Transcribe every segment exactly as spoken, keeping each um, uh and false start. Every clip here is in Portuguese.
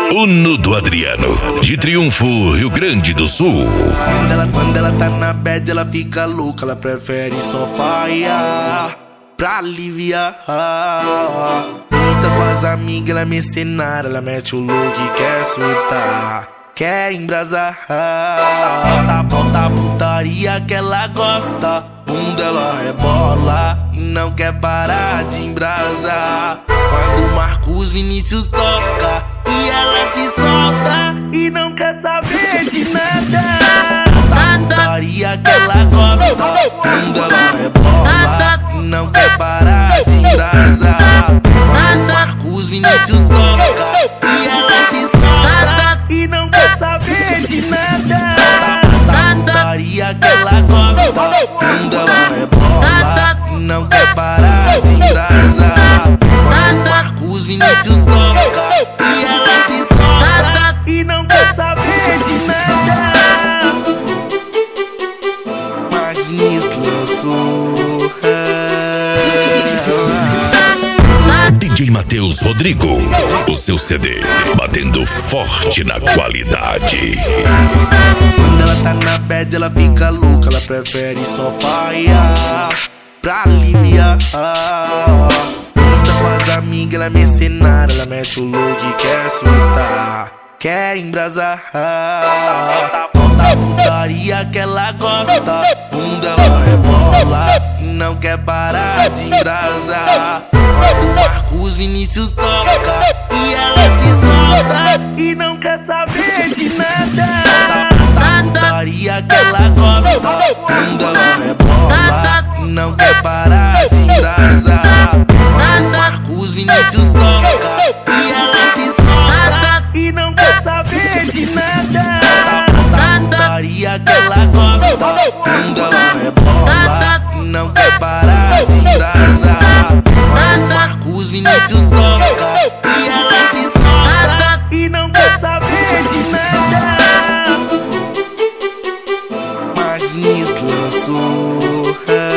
Uno do Adriano, de Triunfo, Rio Grande do Sul. Quando ela, quando ela tá na bad, ela fica louca. Ela prefere só faia pra aliviar. Insta com as amigas, ela é mercenária. Ela mete o look e quer soltar, quer embrasar. Falta a putaria que ela gosta. Bunda ela rebola e não quer parar de embrasar. Quando o Marcos Vinícius toca e ela se solta e não quer saber de nada. Falta a putaria que ela gosta. Bunda ela rebola e não quer parar de embrasar. Quando o Marcos Vinícius toca e ela se solta e não quer saber de nada. Falta a putaria que ela gosta. Bunda ela rebola e não quer parar de embrasar. Quando o Marcos Vinícius toca e ela se solta e não quer saber de nada. Marcos Vinícius que lançou D J Matheus Rodrigo, o seu C D, batendo forte na qualidade. Quando ela tá na bad, ela fica louca. Ela prefere só faia pra aliviar. Insta com as amigas, ela é mercenária. Ela mete o look e quer soltar, quer embrasar. Falta a putaria que ela gosta. Bunda ela rebola e não quer parar de embrasar. Quando o Marcos Vinícius toca e ela se solta e não quer saber de nada. Falta a putaria que ela gosta. Bunda ela rebola e não quer parar de embrasar. Quando o Marcos Vinícius toca e ela se solta e não quer saber de nada. Falta a putaria que ela gosta. Bunda ela rebola e não quer parar de embrasar. Quando o Marcos Vinícius toca e ela se solta e não quer saber de nada. Marcos Vinícius que lançou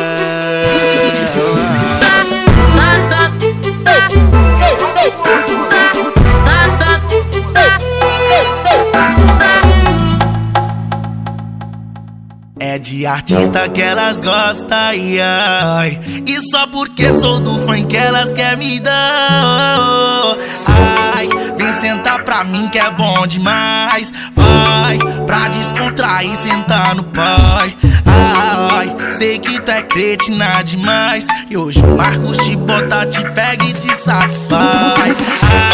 é de artista que elas gostam, ai, ai. E só porque sou do fã que elas querem me dar. Ai, vem sentar pra mim que é bom demais. Vai, pra descontrair, sentar no pai. Ai, sei que tu é cretina demais. E hoje o Marcos te bota, te pega e te satisfaz. Ai,